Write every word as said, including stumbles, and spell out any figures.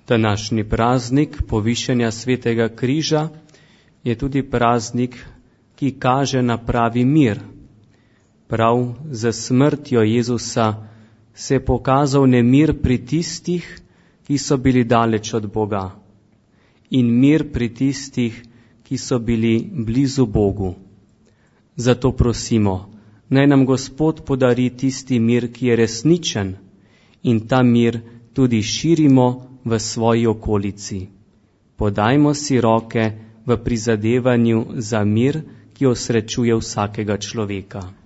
Današnji praznik povišanja Svetega križa je tudi praznik, ki kaže na pravi mir. Prav za smrtjo Jezusa se je pokazal nemir pri tistih, ki so bili daleč od Boga, in mir pri tistih, ki so bili blizu Bogu. Zato prosimo, naj nam Gospod podari tisti mir, ki je resničen, in ta mir tudi širimo v svoji okolici. Podajmo si roke v prizadevanju za mir, ki osrečuje vsakega človeka.